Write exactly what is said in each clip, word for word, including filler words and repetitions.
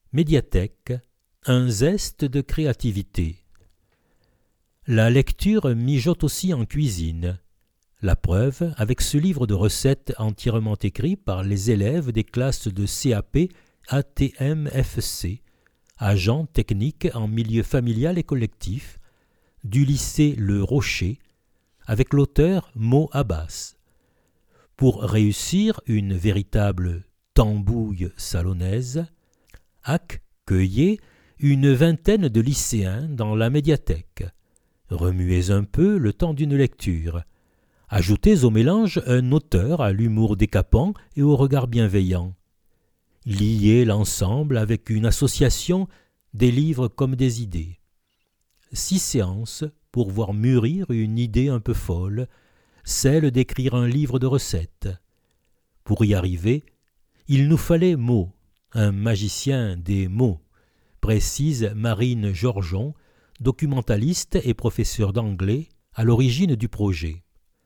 Médiathèque, un zeste de créativité. La lecture mijote aussi en cuisine. La preuve avec ce livre de recettes entièrement écrit par les élèves des classes de C A P A T M F C, agents techniques en milieu familial et collectif, du lycée Le Rocher, avec l'auteur Mo Abbas. Pour réussir une véritable tambouille salonnaise, accueillez une vingtaine de lycéens dans la médiathèque. Remuez un peu le temps d'une lecture. Ajoutez au mélange un auteur à l'humour décapant et au regard bienveillant. Liez l'ensemble avec une association des livres comme des idées. Six séances pour voir mûrir une idée un peu folle, celle d'écrire un livre de recettes. Pour y arriver, il nous fallait Mo, un magicien des mots, précise Marine Georgeon, documentaliste et professeure d'anglais à l'origine du projet.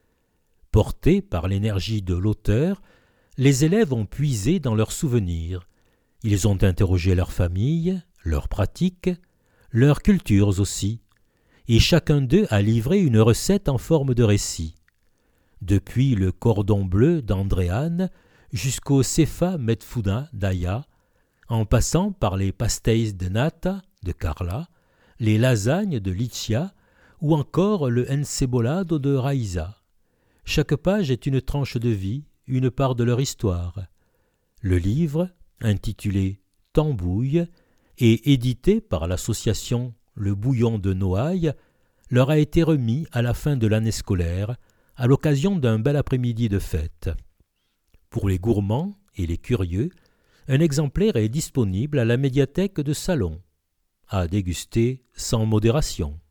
Portés par l'énergie de l'auteur, les élèves ont puisé dans leurs souvenirs. Ils ont interrogé leurs familles, leurs pratiques, leurs cultures aussi, et chacun d'eux a livré une recette en forme de récit. Depuis le cordon bleu d'Andréane jusqu'au Sefa Medfuna d'Aya, en passant par les pastéis de nata de Carla, les lasagnes de Licia ou encore le encebolado de Raïsa. Chaque page est une tranche de vie, une part de leur histoire. Le livre, intitulé « Tambouille » et édité par l'association Le Bouillon de Noailles, leur a été remis à la fin de l'année scolaire, à l'occasion d'un bel après-midi de fête. Pour les gourmands et les curieux, un exemplaire est disponible à la médiathèque de Salon, à déguster sans modération.